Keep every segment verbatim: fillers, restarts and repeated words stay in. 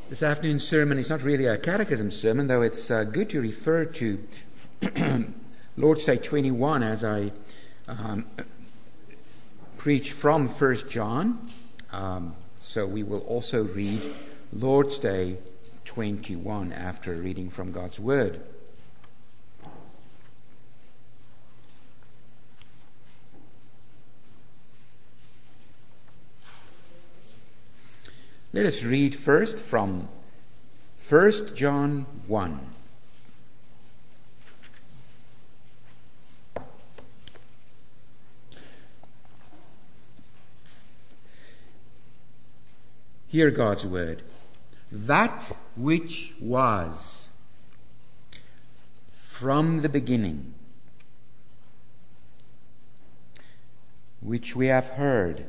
This afternoon's sermon is not really a catechism sermon, though it's uh, good to refer to Lord's Day twenty-one as I um, preach from First John. Um, so we will also read Lord's Day twenty-one after reading from God's Word. Let us read first from First John one. Hear God's word. That which was from the beginning, which we have heard,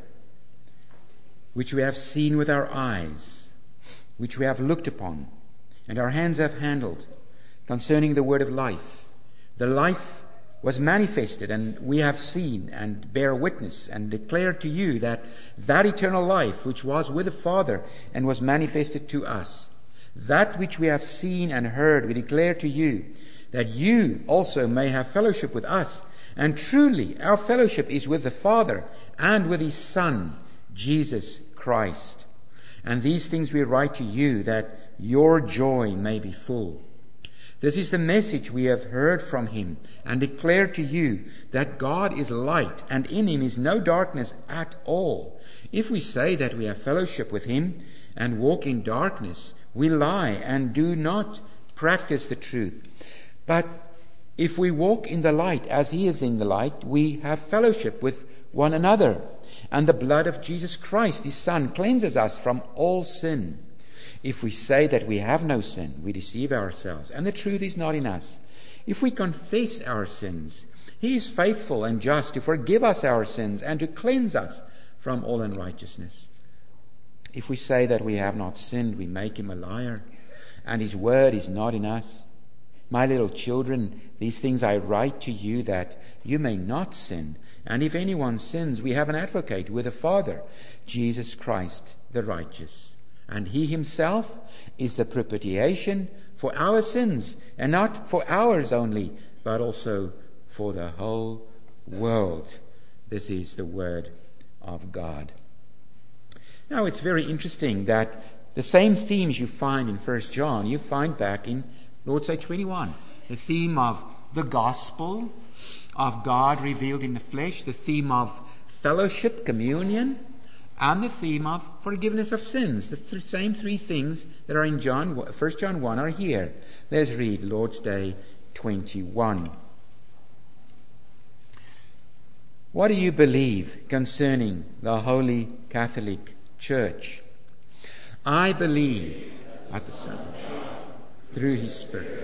which we have seen with our eyes, which we have looked upon, and our hands have handled, concerning the word of life. The life was manifested, and we have seen and bear witness and declare to you that that eternal life which was with the Father and was manifested to us, that which we have seen and heard, we declare to you, that you also may have fellowship with us. And truly, our fellowship is with the Father and with His Son, Jesus Christ. And these things we write to you, that your joy may be full. This is the message we have heard from Him and declare to you, that God is light, and in Him is no darkness at all. If we say that we have fellowship with Him and walk in darkness, we lie and do not practice the truth. But if we walk in the light as He is in the light, we have fellowship with one another. And the blood of Jesus Christ, His Son, cleanses us from all sin. If we say that we have no sin, we deceive ourselves, and the truth is not in us. If we confess our sins, He is faithful and just to forgive us our sins and to cleanse us from all unrighteousness. If we say that we have not sinned, we make Him a liar, and His word is not in us. My little children, these things I write to you, that you may not sin. And if anyone sins, we have an advocate with the Father, Jesus Christ the righteous. And He Himself is the propitiation for our sins, and not for ours only, but also for the whole world. This is the word of God. Now, it's very interesting that the same themes you find in First John, you find back in Lord's Day twenty-one. The theme of the gospel of God revealed in the flesh, the theme of fellowship, communion, and the theme of forgiveness of sins. The th- same three things that are in John, First John one are here. Let's read Lord's Day twenty-one. What do you believe concerning the Holy Catholic Church? I believe at the Son of God, through His Spirit.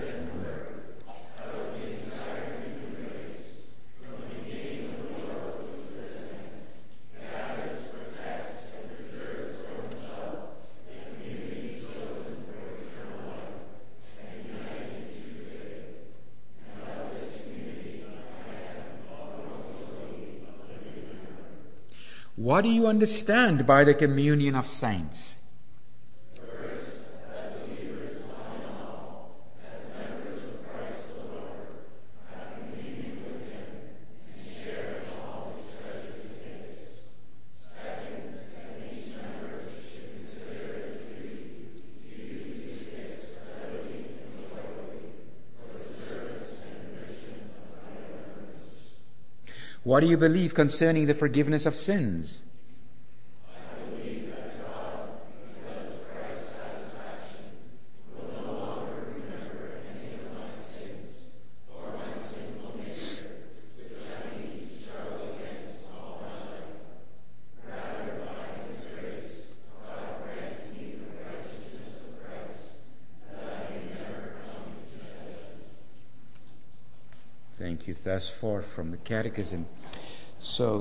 What do you understand by the communion of saints? First, that believers one and all, as members of Christ the Lord, have communion with Him and share in all His treasures and gifts. Second, that each member should consider it a duty to use these gifts readily and loyally for the service and enrichment of thy members. What do you believe concerning the forgiveness of sins? I believe that God, because of Christ's satisfaction, will no longer remember any of my sins or my sinful nature, which I need to struggle against all my life. Rather, by His grace, God grants me the righteousness of Christ, that I may never come to judgment. Thank you. Thus far from the Catechism. So,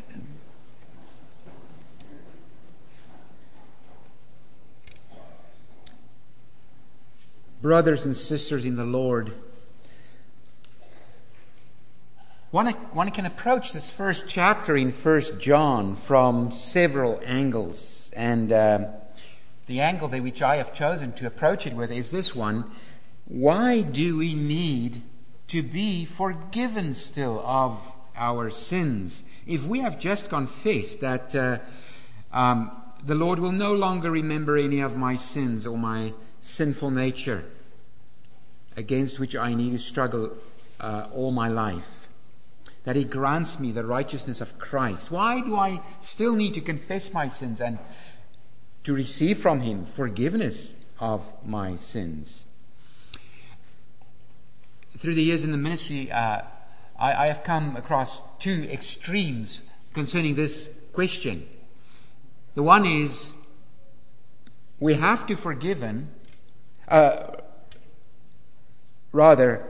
brothers and sisters in the Lord, one, one can approach this first chapter in First John from several angles. And uh, the angle that which I have chosen to approach it with is this one. Why do we need to be forgiven still of our sins? If we have just confessed that uh, um, the Lord will no longer remember any of my sins or my sinful nature against which I need to struggle uh, all my life, that He grants me the righteousness of Christ, why do I still need to confess my sins and to receive from Him forgiveness of my sins? Through the years in the ministry, uh, I, I have come across two extremes concerning this question. The one is, we have to forgiven, uh, rather,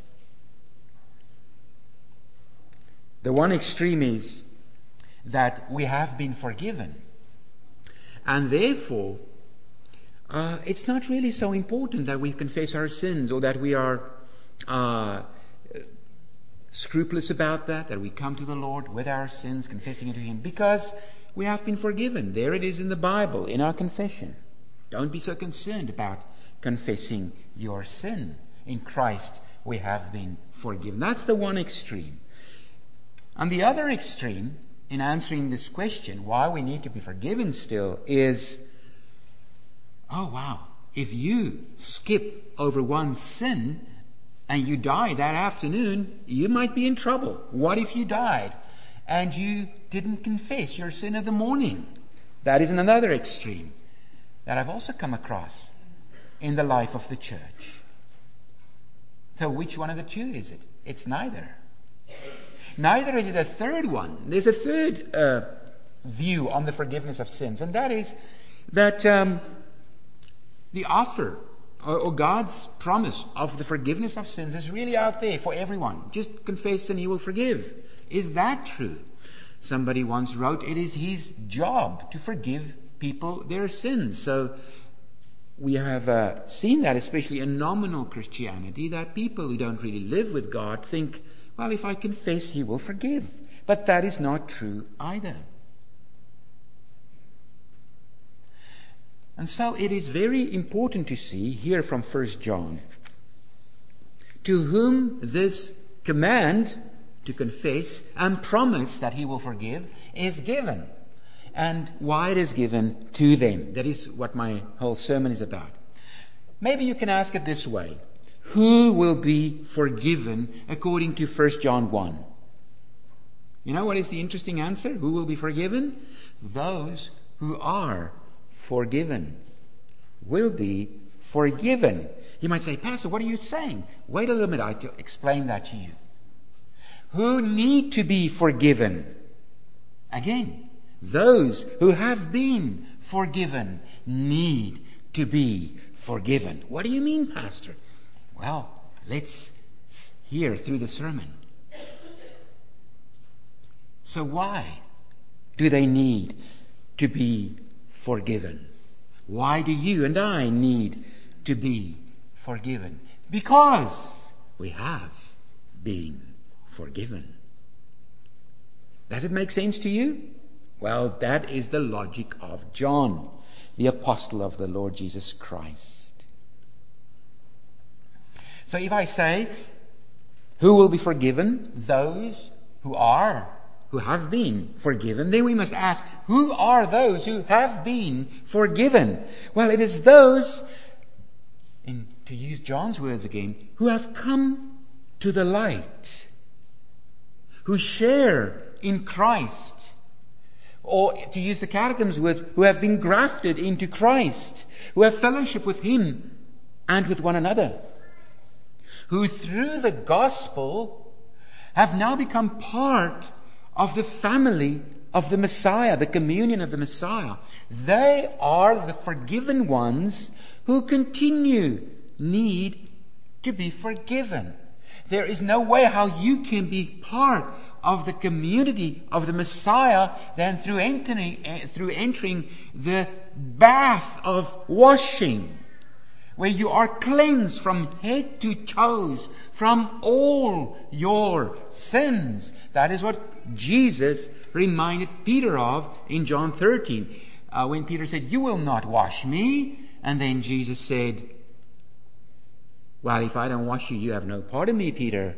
the one extreme is that we have been forgiven. And therefore, uh, it's not really so important that we confess our sins or that we are uh, scrupulous about that, that we come to the Lord with our sins, confessing it to Him, because we have been forgiven. There it is in the Bible, in our confession. Don't be so concerned about confessing your sin. In Christ, we have been forgiven. That's the one extreme. And the other extreme, in answering this question, why we need to be forgiven still, is, oh wow, if you skip over one sin and you die that afternoon, you might be in trouble. What if you died and you didn't confess your sin of the morning? That is another extreme that I've also come across in the life of the church. So which one of the two is it? It's neither. Neither is it a third one. There's a third uh, view on the forgiveness of sins, and that is that um, the offer or, or God's promise of the forgiveness of sins is really out there for everyone. Just confess and He will forgive. Is that true? Somebody once wrote, it is His job to forgive people their sins. So we have uh, seen that, especially in nominal Christianity, that people who don't really live with God think, well, if I confess, He will forgive. But that is not true either. And so it is very important to see here from First John, to whom this command to confess and promise that He will forgive is given, and why it is given to them. That is what my whole sermon is about. Maybe you can ask it this way. Who will be forgiven according to First John one? You know what is the interesting answer? Who will be forgiven? Those who are forgiven will be forgiven. You might say, Pastor, what are you saying? Wait a little minute, I'll explain that to you. Who need to be forgiven? Again, those who have been forgiven need to be forgiven. What do you mean, Pastor? Well, let's hear through the sermon. So why do they need to be forgiven? Why do you and I need to be forgiven? Because we have been forgiven. Does it make sense to you? Well, that is the logic of John, the apostle of the Lord Jesus Christ. So if I say, who will be forgiven? Those who are, who have been forgiven. Then we must ask, who are those who have been forgiven? Well, it is those, in, to use John's words again, who have come to the light, who share in Christ, or to use the Catechism's words, who have been grafted into Christ, who have fellowship with Him and with one another, who through the gospel have now become part of the family of the Messiah, the communion of the Messiah. They are the forgiven ones who continue need to be forgiven. There is no way how you can be part of the community of the Messiah than through entering, through entering the bath of washing, where you are cleansed from head to toes from all your sins. That is what Jesus reminded Peter of in John thirteen. uh, when Peter said, "You will not wash me." And then Jesus said, "Well, if I don't wash you, you have no part in me, Peter.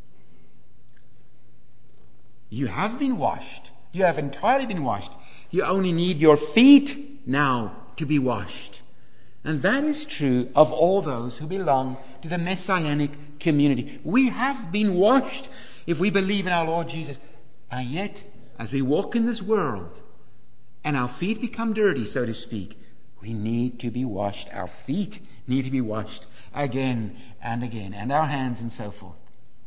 You have been washed. You have entirely been washed. You only need your feet now to be washed." And that is true of all those who belong to the Messianic community. We have been washed if we believe in our Lord Jesus. And yet, as we walk in this world and our feet become dirty, so to speak, we need to be washed. Our feet need to be washed again and again, and our hands and so forth.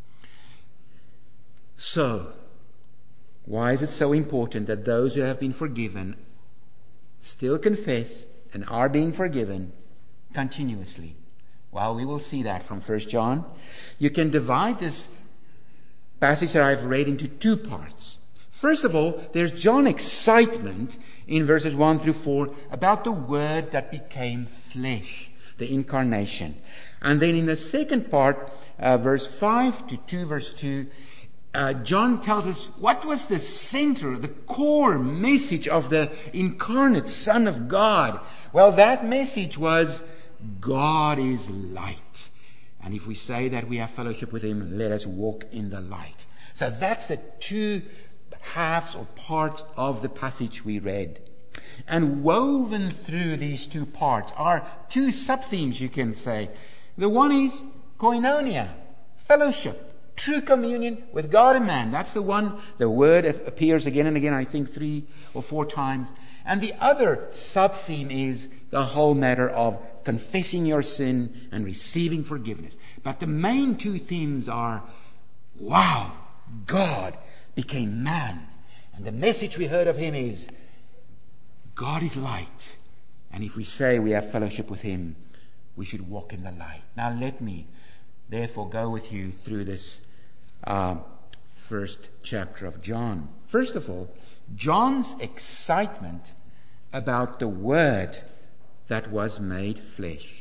So, why is it so important that those who have been forgiven still confess and are being forgiven continuously? Well, we will see that from First John. You can divide this passage that I've read into two parts. First of all, there's John's excitement in verses one through four about the Word that became flesh, the incarnation. And then in the second part, uh, verse five to two, verse two, uh, John tells us what was the center, the core message of the incarnate Son of God. Well, that message was, God is light. And if we say that we have fellowship with Him, let us walk in the light. So that's the two halves or parts of the passage we read. And woven through these two parts are two sub-themes, you can say. The one is koinonia, fellowship, true communion with God and man. That's the one. The word appears again and again, I think three or four times. And the other sub-theme is the whole matter of confessing your sin and receiving forgiveness. But the main two themes are, wow, God became man. And the message we heard of Him is, God is light. And if we say we have fellowship with Him, we should walk in the light. Now let me therefore go with you through this uh, first chapter of John. First of all, John's excitement about the Word that was made flesh.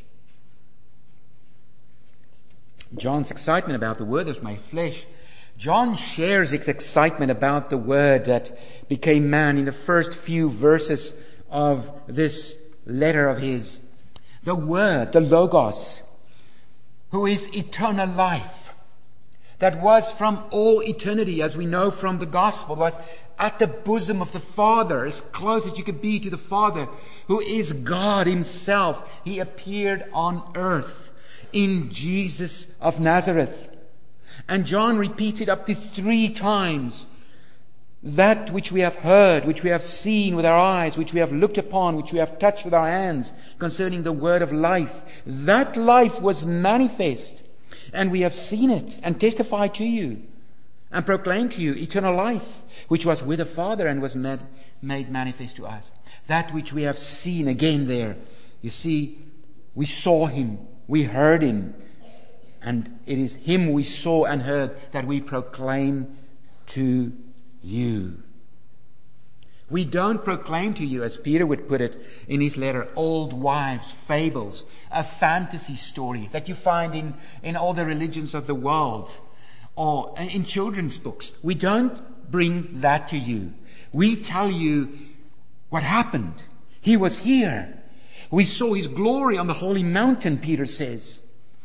John's excitement about the Word that was made flesh. John shares his excitement about the Word that became man in the first few verses of this letter of his. The Word, the Logos, who is eternal life, that was from all eternity, as we know from the Gospel, was at the bosom of the Father, as close as you could be to the Father, who is God Himself. He appeared on earth in Jesus of Nazareth. And John repeats it up to three times. That which we have heard, which we have seen with our eyes, which we have looked upon, which we have touched with our hands, concerning the word of life. That life was manifest, and we have seen it and testified to you and proclaimed to you eternal life, which was with the Father and was made, made manifest to us. That which we have seen, again there, you see, we saw Him, we heard Him, and it is Him we saw and heard that we proclaim to you. We don't proclaim to you, as Peter would put it in his letter, old wives' fables, a fantasy story that you find in, in all the religions of the world or in children's books. We don't bring that to you. We tell you what happened. He was here. We saw His glory on the holy mountain, Peter says.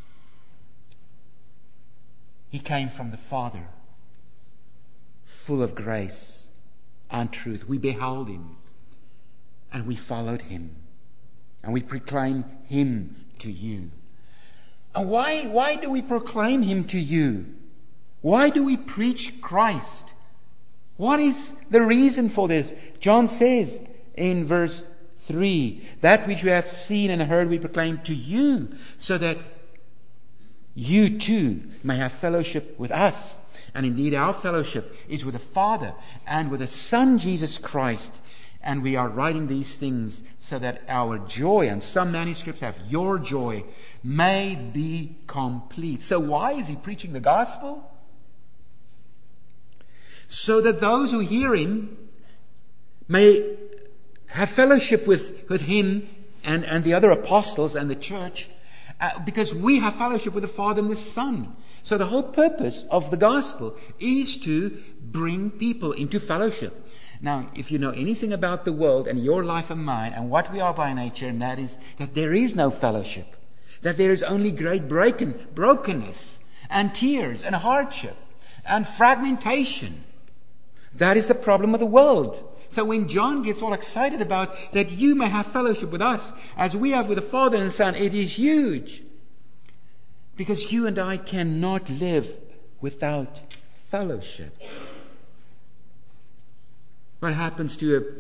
He came from the Father, full of grace and truth. We beheld Him, and we followed Him, and we proclaim Him to you. And why, why do we proclaim Him to you? Why do we preach Christ? What is the reason for this? John says in verse three, that which we have seen and heard we proclaim to you, so that you too may have fellowship with us. And indeed our fellowship is with the Father and with the Son Jesus Christ. And we are writing these things so that our joy, and some manuscripts have your joy, may be complete. So why is he preaching the gospel? So that those who hear him may have fellowship with, with him and, and the other apostles and the church, uh, because we have fellowship with the Father and the Son. So the whole purpose of the gospel is to bring people into fellowship. Now, if you know anything about the world and your life and mine and what we are by nature, and that is that there is no fellowship, that there is only great broken, brokenness and tears and hardship and fragmentation. That is the problem of the world. So when John gets all excited about that you may have fellowship with us as we have with the Father and the Son, it is huge. Because you and I cannot live without fellowship. What happens to a,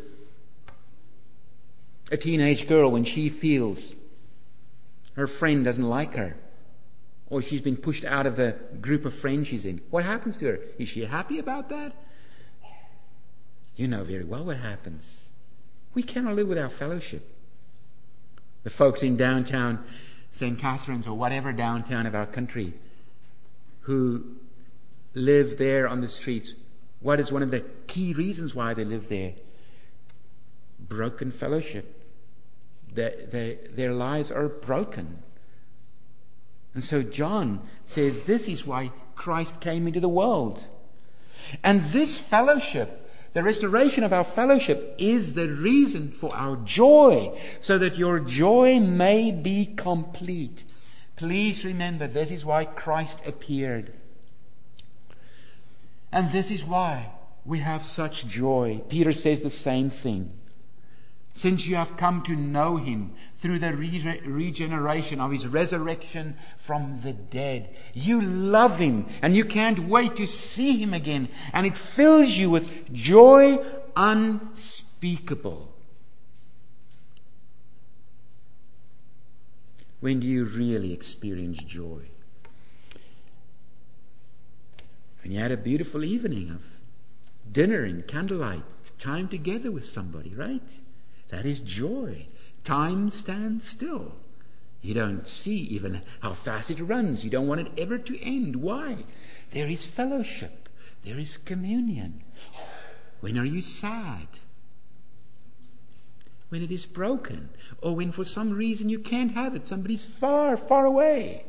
a teenage girl when she feels her friend doesn't like her, or she's been pushed out of the group of friends she's in? What happens to her? Is she happy about that? You know very well what happens. We cannot live without fellowship. The folks in downtown Saint Catharines or whatever downtown of our country who live there on the streets, what is one of the key reasons why they live there? Broken fellowship. They, they, their lives are broken. And so John says this is why Christ came into the world. And this fellowship, the restoration of our fellowship, is the reason for our joy, so that your joy may be complete. Please remember, this is why Christ appeared. And this is why we have such joy. Peter says the same thing. Since you have come to know him through the re- regeneration of his resurrection from the dead, you love him and you can't wait to see him again. And it fills you with joy unspeakable. When do you really experience joy? When you had a beautiful evening of dinner and candlelight, time together with somebody, right? That is joy. Time stands still. You don't see even how fast it runs. You don't want it ever to end. Why? There is fellowship. There is communion. When are you sad? When it is broken. Or when for some reason you can't have it. Somebody's far, far away.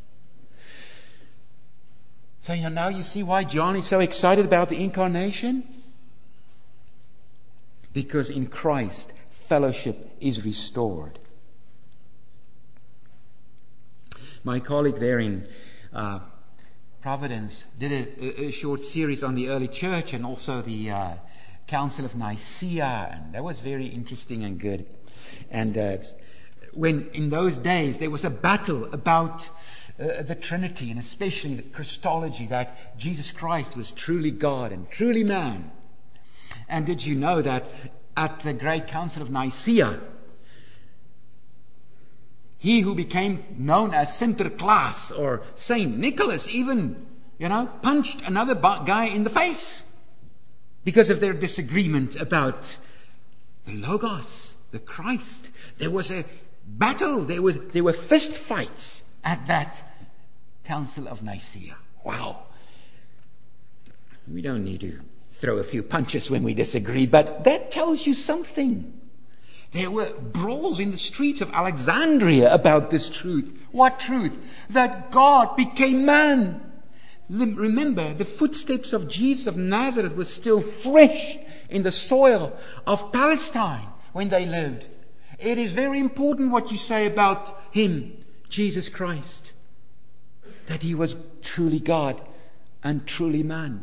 So you know, now you see why John is so excited about the incarnation? Because in Christ, fellowship is restored. My colleague there in uh, Providence did a, a short series on the early church and also the uh, Council of Nicaea, and that was very interesting and good. And uh, when in those days there was a battle about uh, the Trinity, and especially the Christology, that Jesus Christ was truly God and truly man. And did you know that at the Great Council of Nicaea, he who became known as Sinterklaas or Saint Nicholas even, you know, punched another guy in the face because of their disagreement about the Logos, the Christ. There was a battle. There were, there were fist fights at that Council of Nicaea. Wow. We don't need to throw a few punches when we disagree, but that tells you something. There were brawls in the streets of Alexandria about this truth. What truth? That God became man. Remember, the footsteps of Jesus of Nazareth were still fresh in the soil of Palestine when they lived. It is very important what you say about him, Jesus Christ, that he was truly God and truly man.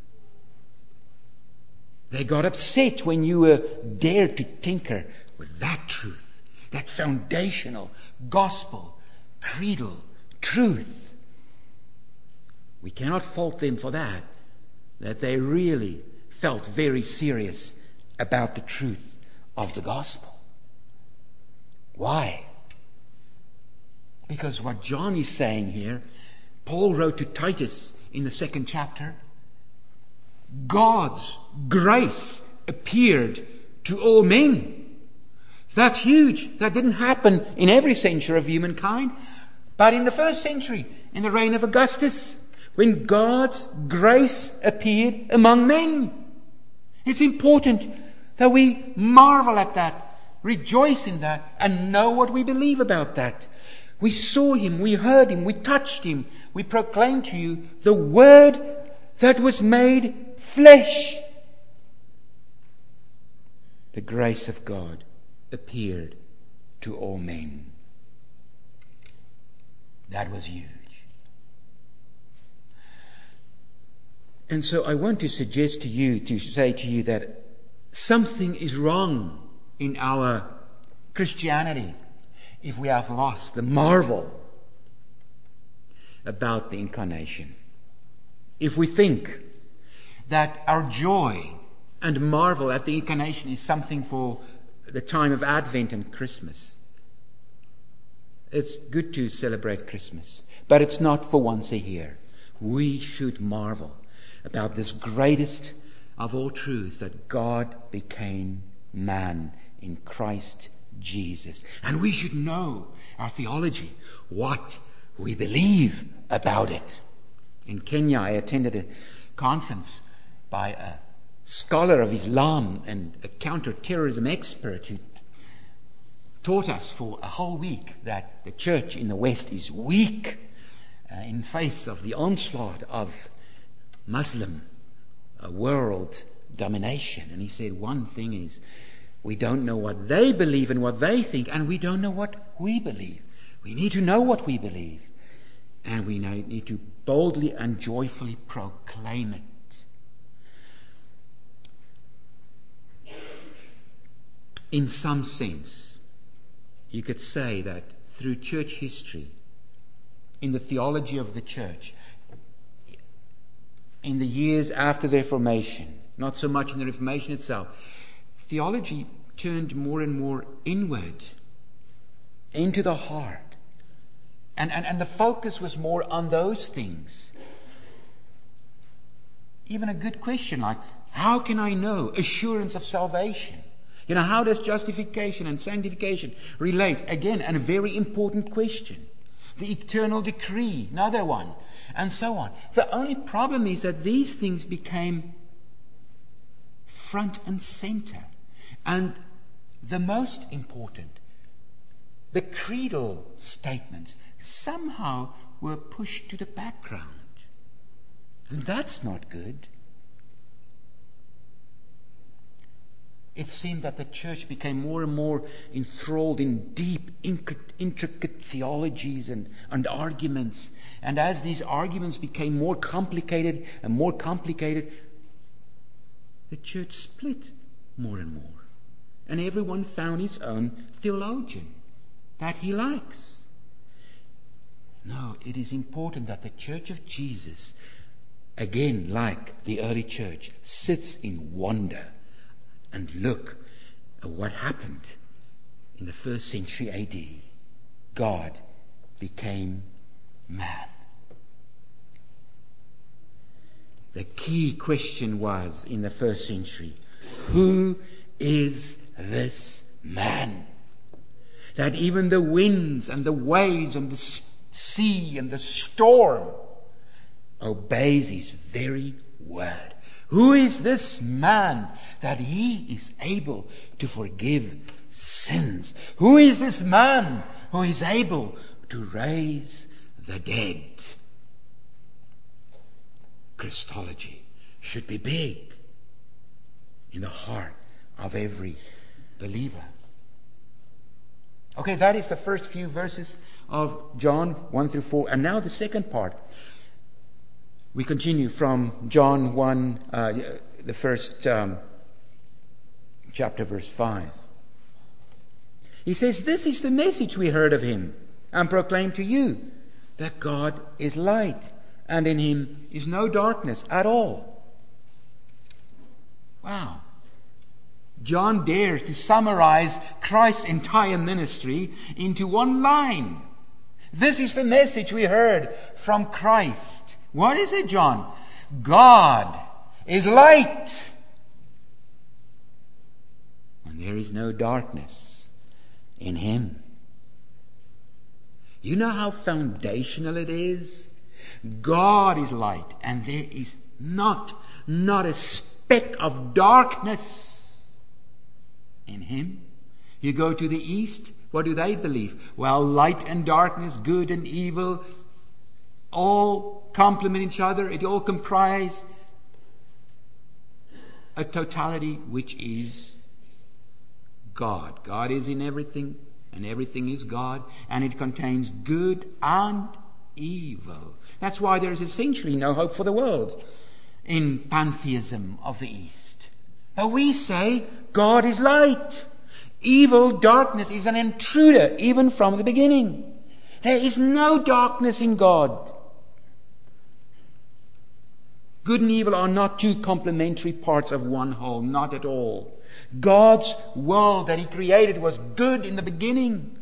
They got upset when you uh, dared to tinker with that truth, that foundational, gospel, creedal truth. We cannot fault them for that, that they really felt very serious about the truth of the gospel. Why? Because what John is saying here, Paul wrote to Titus in the second chapter, God's grace appeared to all men. That's huge. That didn't happen in every century of humankind. But in the first century, in the reign of Augustus, when God's grace appeared among men. It's important that we marvel at that, rejoice in that, and know what we believe about that. We saw him, we heard him, we touched him. We proclaim to you the Word that was made flesh. the grace of God appeared to all men. That was huge. And so I want to suggest to you, to say to you that something is wrong in our Christianity if we have lost the marvel about the incarnation. If we think that our joy and marvel at the incarnation is something for the time of Advent and Christmas. It's good to celebrate Christmas, but it's not for once a year. We should marvel about this greatest of all truths, that God became man in Christ Jesus. And we should know our theology, what we believe about it. In Kenya, I attended a conference by a scholar of Islam and a counter-terrorism expert who taught us for a whole week that the church in the West is weak uh, in face of the onslaught of Muslim uh, world domination. And he said one thing is, we don't know what they believe and what they think, and we don't know what we believe. We need to know what we believe, and we need to boldly and joyfully proclaim it. In some sense, you could say that through church history, in the theology of the church, in the years after the Reformation, not so much in the Reformation itself, theology turned more and more inward, into the heart. And, and, and the focus was more on those things. Even a good question like, how can I know assurance of salvation? You know, how does justification and sanctification relate? Again, and a very important question. The eternal decree, another one, and so on. The only problem is that these things became front and center. And the most important, the creedal statements, somehow were pushed to the background. And that's not good. It seemed that the church became more and more enthralled in deep, intricate theologies and, and arguments. And as these arguments became more complicated and more complicated, the church split more and more. And everyone found his own theologian that he likes. No, it is important that the Church of Jesus, again, like the early church, sits in wonder and look at what happened in the first century A D. God became man. The key question was in the first century, who is this man? That even the winds and the waves and the sea and the storm obeys his very word. Who is this man that he is able to forgive sins? Who is this man who is able to raise the dead? Christology should be big in the heart of every believer. Okay, that is the first few verses of John one through four. And now the second part. We continue from John one, uh, the first um, chapter, verse five. He says, "This is the message we heard of him and proclaim to you, that God is light, and in him is no darkness at all." Wow. John dares to summarize Christ's entire ministry into one line. This is the message we heard from Christ. What is it, John? God is light, and there is no darkness in him. You know how foundational it is? God is light, and there is not, not a speck of darkness in him. You go to the east, what do they believe? Well, light and darkness, good and evil, all complement each other. It all comprise a totality which is God. God is in everything, and everything is God, and it contains good and evil. That's why there is essentially no hope for the world in pantheism of the East. But we say God is light. Evil, darkness is an intruder even from the beginning. There is no darkness in God. Good and evil are not two complementary parts of one whole, not at all. God's world that He created was good in the beginning.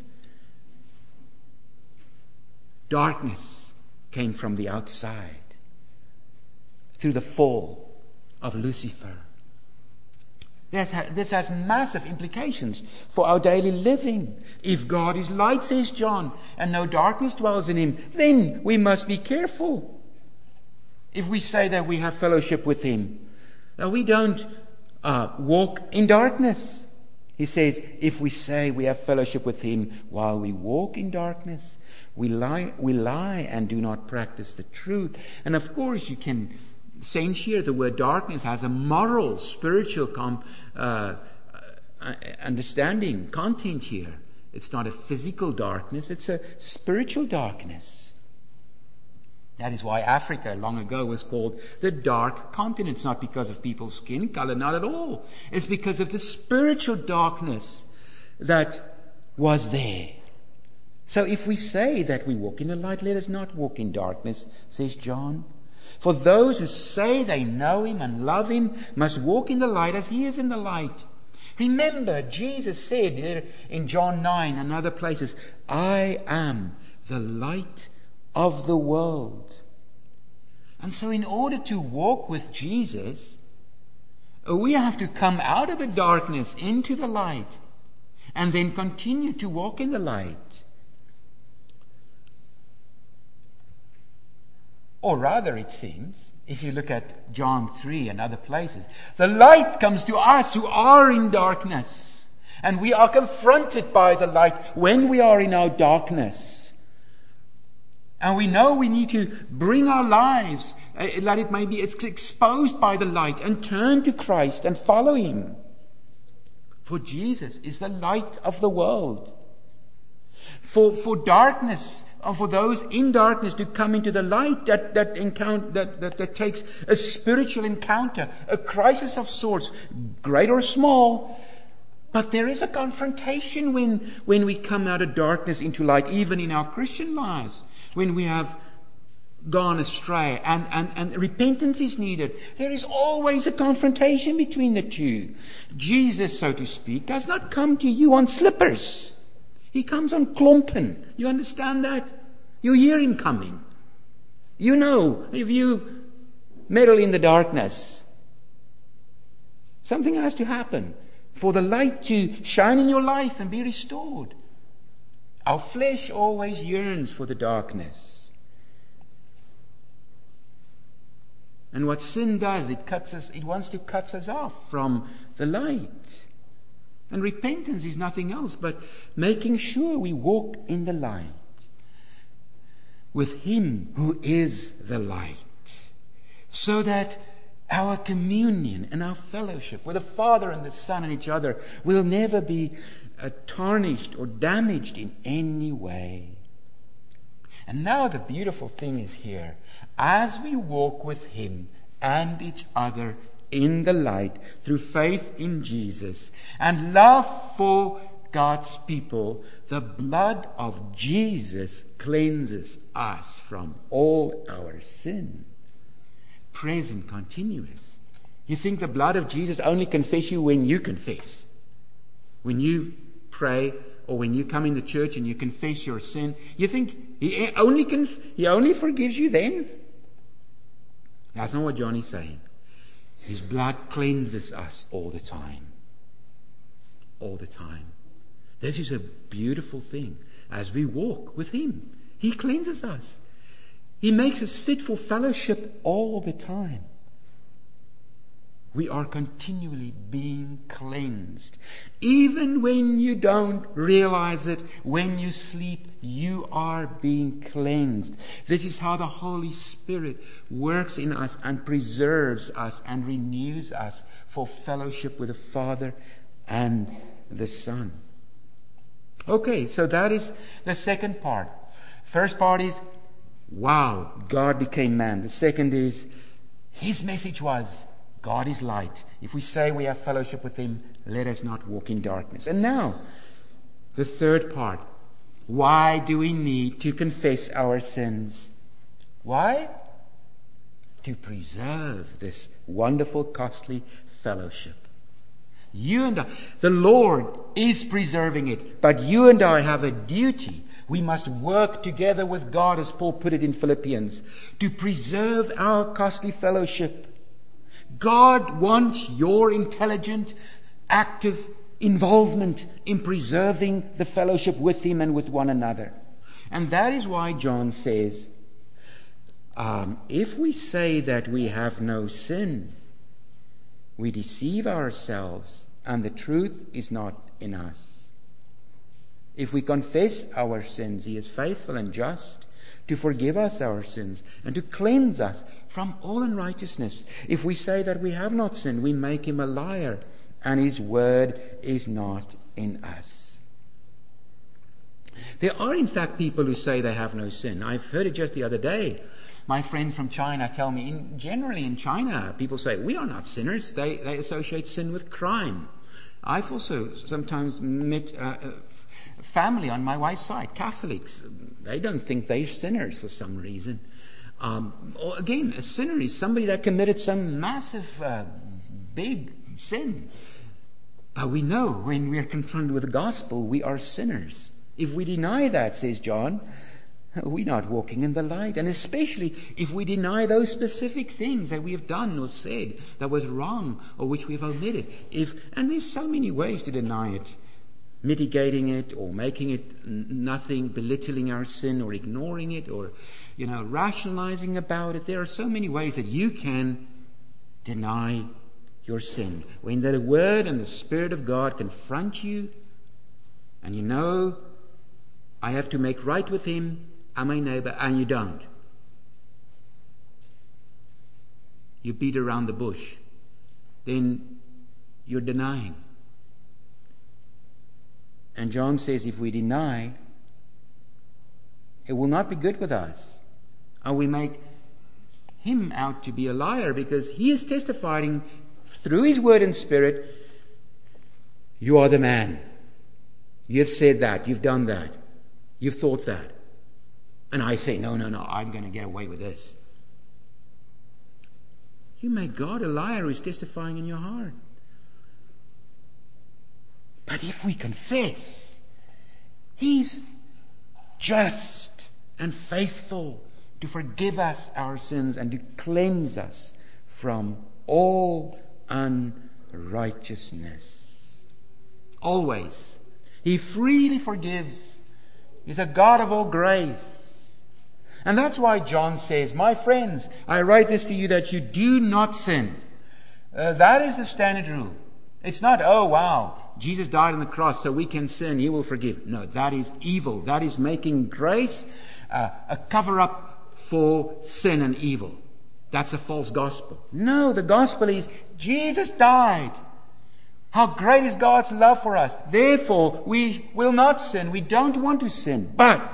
Darkness came from the outside through the fall of Lucifer. This has massive implications for our daily living. If God is light, says John, and no darkness dwells in Him, then we must be careful. If we say that we have fellowship with Him, that we don't uh, walk in darkness. He says, if we say we have fellowship with Him while we walk in darkness, we lie, we lie and do not practice the truth. And of course, you can sense here the word darkness has a moral, spiritual com, uh, uh, understanding, content here. It's not a physical darkness, it's a spiritual darkness. That is why Africa long ago was called the dark continent. It's not because of people's skin color, not at all. It's because of the spiritual darkness that was there. So if we say that we walk in the light, let us not walk in darkness, says John. For those who say they know Him and love Him must walk in the light as He is in the light. Remember, Jesus said in John nine and other places, I am the light of the world. And so in order to walk with Jesus, we have to come out of the darkness into the light and then continue to walk in the light. Or rather, it seems, if you look at John three and other places, the light comes to us who are in darkness. And we are confronted by the light when we are in our darkness. And we know we need to bring our lives, uh, that it may be it's exposed by the light, and turn to Christ and follow Him. For Jesus is the light of the world. For, for darkness, or for those in darkness to come into the light, that that, encounter, that, that that takes a spiritual encounter, a crisis of sorts, great or small. But there is a confrontation when, when we come out of darkness into light, even in our Christian lives, when we have gone astray and, and, and repentance is needed. There is always a confrontation between the two. Jesus, so to speak, does not come to you on slippers. He comes on klompen. You understand that? You hear Him coming. You know, if you meddle in the darkness, something has to happen for the light to shine in your life and be restored. Our flesh always yearns for the darkness. And what sin does, it cuts us, it wants to cut us off from the light. And repentance is nothing else but making sure we walk in the light with Him who is the light, so that our communion and our fellowship with the Father and the Son and each other will never be uh, tarnished or damaged in any way. And now the beautiful thing is here. As we walk with Him and each other in the light through faith in Jesus and love for God's people, the blood of Jesus cleanses us from all our sin. Present, continuous. You think the blood of Jesus only confess you when you confess? When you pray or when you come in the church and you confess your sin, you think He only conf- He only forgives you then? That's not what John is saying. His blood cleanses us all the time. All the time. This is a beautiful thing. As we walk with Him, He cleanses us. He makes us fit for fellowship all the time. We are continually being cleansed. Even when you don't realize it, when you sleep, you are being cleansed. This is how the Holy Spirit works in us and preserves us and renews us for fellowship with the Father and the Son. Okay, so that is the second part. First part is, wow, God became man. The second is, his message was, God is light. If we say we have fellowship with him, let us not walk in darkness. And now, the third part. Why do we need to confess our sins? Why? To preserve this wonderful, costly fellowship. You and I, the Lord is preserving it, but you and I have a duty. We must work together with God, as Paul put it in Philippians, to preserve our costly fellowship. God wants your intelligent, active involvement in preserving the fellowship with him and with one another. And that is why John says, um, if we say that we have no sin, we deceive ourselves, and the truth is not in us. If we confess our sins, he is faithful and just to forgive us our sins and to cleanse us from all unrighteousness. If we say that we have not sinned, we make him a liar, and his word is not in us. There are, in fact, people who say they have no sin. I've heard it just the other day. My friends from China tell me, in, generally in China, people say, we are not sinners. They, they associate sin with crime. I've also sometimes met uh, a family on my wife's side, Catholics. They don't think they're sinners for some reason. Um, or again, a sinner is somebody that committed some massive, uh, big sin. But we know when we are confronted with the gospel, we are sinners. If we deny that, says John, we're not walking in the light. And especially if we deny those specific things that we have done or said that was wrong or which we have omitted. If, and there's so many ways to deny it. Mitigating it or making it n- nothing, belittling our sin or ignoring it or, you know, rationalizing about it. There are so many ways that you can deny your sin. When the Word and the Spirit of God confront you and you know, I have to make right with him and my neighbor, and you don't. You beat around the bush. Then you're denying. And John says if we deny, it will not be good with us. And we make him out to be a liar because he is testifying through his word and spirit, you are the man. You've said that. You've done that. You've thought that. And I say, no, no, no, I'm going to get away with this. You make God a liar who is testifying in your heart. But if we confess, he's just and faithful to forgive us our sins and to cleanse us from all unrighteousness. Always. He freely forgives. He's a God of all grace. And that's why John says, my friends, I write this to you that you do not sin. Uh, that is the standard rule. It's not, oh wow, Jesus died on the cross so we can sin, he will forgive. No, that is evil. That is making grace uh, a cover-up for sin and evil. That's a false gospel. No, the gospel is Jesus died. How great is God's love for us. Therefore, we will not sin. We don't want to sin. But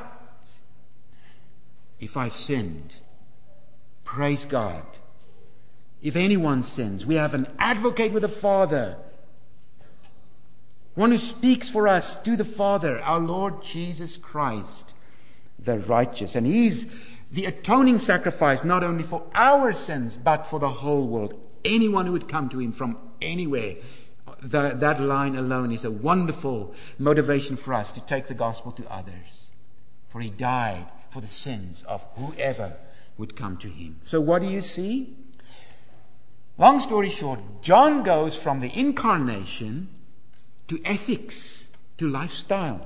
if I've sinned, praise God. If anyone sins, we have an advocate with the Father. One who speaks for us to the Father, our Lord Jesus Christ, the righteous. And he's the atoning sacrifice, not only for our sins, but for the whole world. Anyone who would come to him from anywhere. The, that line alone is a wonderful motivation for us to take the gospel to others. For he died for the sins of whoever would come to him. So what do you see? Long story short, John goes from the incarnation to ethics, to lifestyle.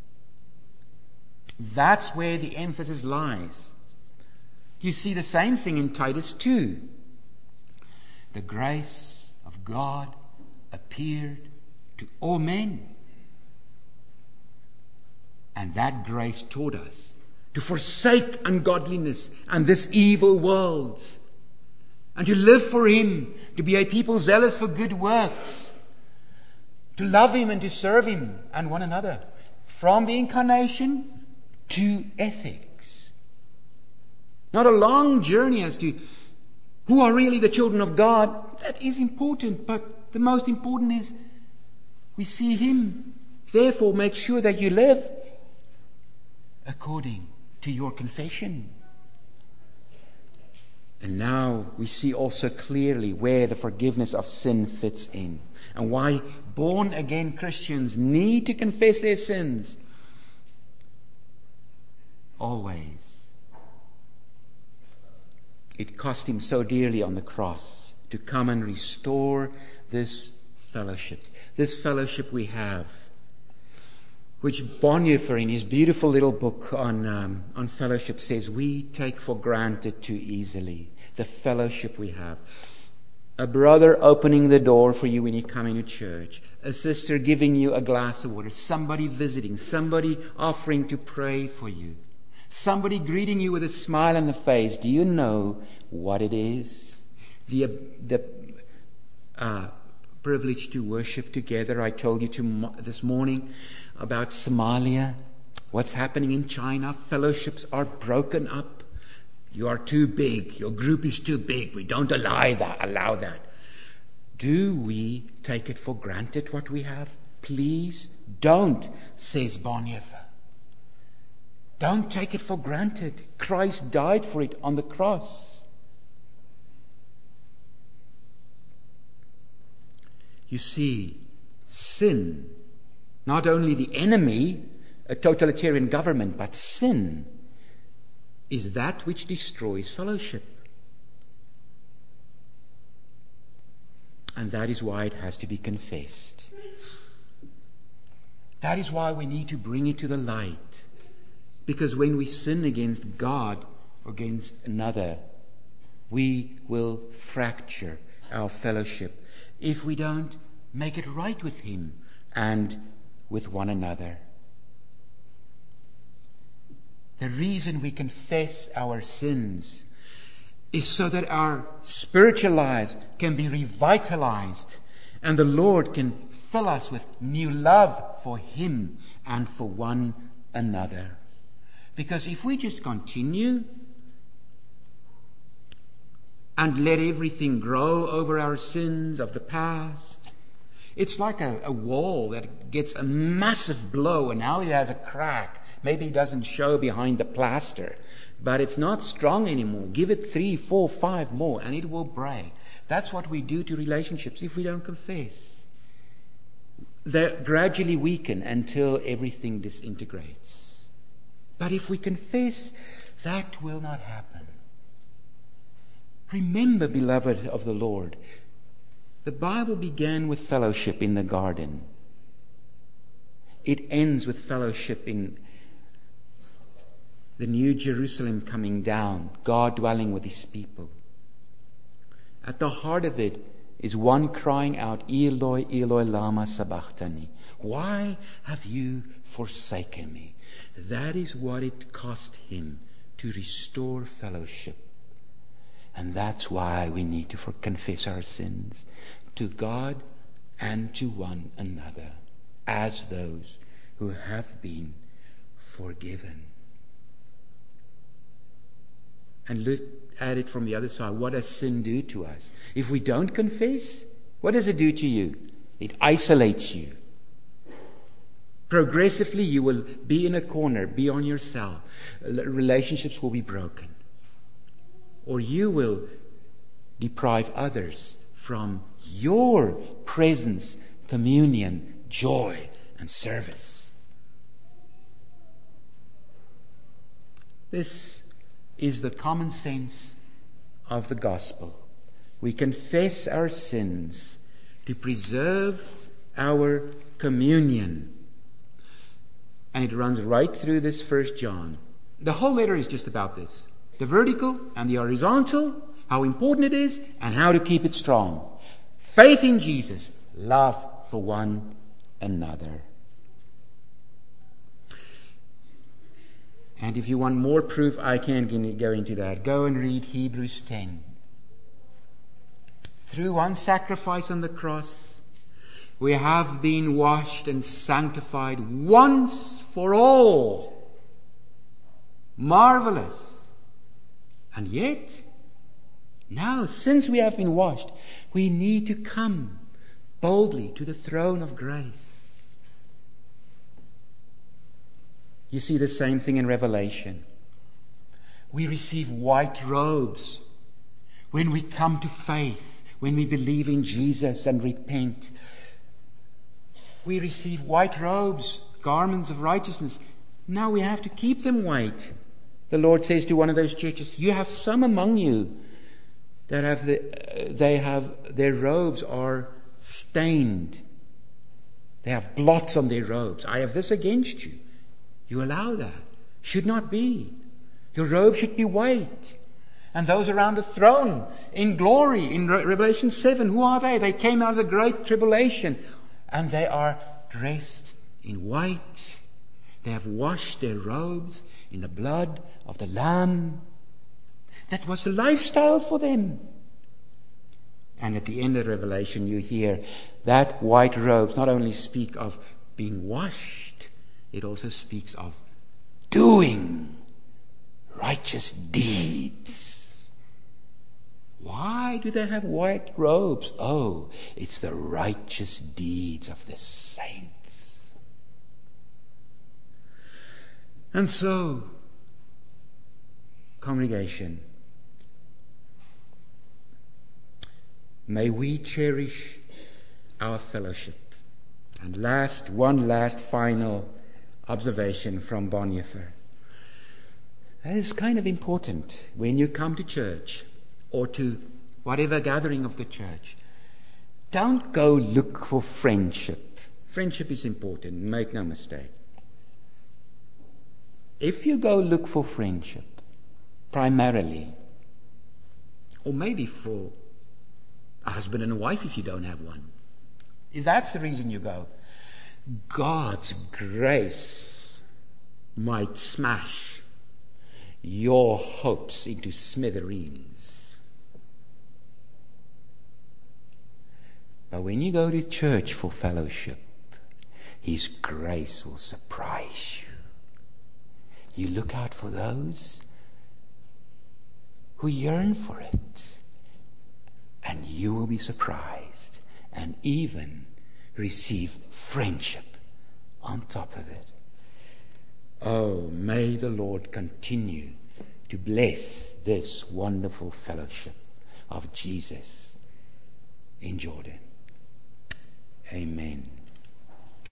That's where the emphasis lies. You see the same thing in Titus two. The grace of God appeared to all men. And that grace taught us to forsake ungodliness and this evil world, and to live for him, to be a people zealous for good works, to love Him and to serve Him and one another. From the incarnation to ethics. Not a long journey as to who are really the children of God. That is important, but the most important is we see Him. Therefore, make sure that you live according to your confession. And now we see also clearly where the forgiveness of sin fits in and why born-again Christians need to confess their sins always. It cost Him so dearly on the cross to come and restore this fellowship. This fellowship we have, which Bonhoeffer in his beautiful little book on um, on fellowship says we take for granted too easily. The fellowship we have. A brother opening the door for you when you come into church. A sister giving you a glass of water. Somebody visiting. Somebody offering to pray for you. Somebody greeting you with a smile on the face. Do you know what it is? The, the uh, privilege to worship together. I told you to, this morning about Somalia, what's happening in China. Fellowships are broken up. You are too big. Your group is too big. We don't allow that. Allow that. Do we take it for granted what we have? Please don't, says Bonhoeffer. Don't take it for granted. Christ died for it on the cross. You see, sin, not only the enemy, a totalitarian government, but sin is that which destroys fellowship. And that is why it has to be confessed. That is why we need to bring it to the light. Because when we sin against God or against another, we will fracture our fellowship if we don't make it right with Him and with one another. The reason we confess our sins is so that our spiritual lives can be revitalized and the Lord can fill us with new love for Him and for one another. Because if we just continue and let everything grow over our sins of the past, it's like a, a wall that gets a massive blow and now it has a crack. Maybe it doesn't show behind the plaster, but it's not strong anymore. Give it three, four, five more, and it will break. That's what we do to relationships if we don't confess. They gradually weaken until everything disintegrates. But if we confess, that will not happen. Remember, beloved of the Lord, the Bible began with fellowship in the garden. It ends with fellowship in the New Jerusalem coming down, God dwelling with His people. At the heart of it is one crying out, Eloi, Eloi, lama sabachthani. Why have you forsaken me? That is what it cost Him to restore fellowship. And that's why we need to for- confess our sins to God and to one another as those who have been forgiven. And look at it from the other side. What does sin do to us? If we don't confess, what does it do to you? It isolates you. Progressively, you will be in a corner, be on yourself. Relationships will be broken. Or you will deprive others from your presence, communion, joy, and service. This is the common sense of the gospel. We confess our sins to preserve our communion. And it runs right through this First John. The whole letter is just about this. The vertical and the horizontal, how important it is, and how to keep it strong. Faith in Jesus, love for one another. And if you want more proof, I can't go into that. Go and read Hebrews ten. Through one sacrifice on the cross, We have been washed and sanctified once for all. Marvelous. And yet, now, since we have been washed, we need to come boldly to the throne of grace. You see the same thing in Revelation. We receive white robes when we come to faith, when we believe in Jesus and repent. We receive white robes, garments of righteousness. Now we have to keep them white. The Lord says to one of those churches, you have some among you that have the, uh, they have their robes are stained. They have blots on their robes. I have this against you. You allow that. Should not be. Your robe should be white. And those around the throne in glory, in Re- Revelation seven, who are they? They came out of the great tribulation, and they are dressed in white. They have washed their robes in the blood of the Lamb. That was the lifestyle for them. And at the end of Revelation, you hear that white robes not only speak of being washed, it also speaks of doing righteous deeds. Why do they have white robes? Oh, it's the righteous deeds of the saints. And so, congregation, may we cherish our fellowship. And last, one last final observation from Bonhoeffer. That is kind of important when you come to church or to whatever gathering of the church. Don't go look for friendship. Friendship is important, make no mistake. If you go look for friendship, primarily, or maybe for a husband and a wife if you don't have one, if that's the reason you go, God's grace might smash your hopes into smithereens. But when you go to church for fellowship, His grace will surprise you. You look out for those who yearn for it, and you will be surprised and even receive friendship on top of it. Oh, may the Lord continue to bless this wonderful fellowship of Jesus in Jordan. Amen.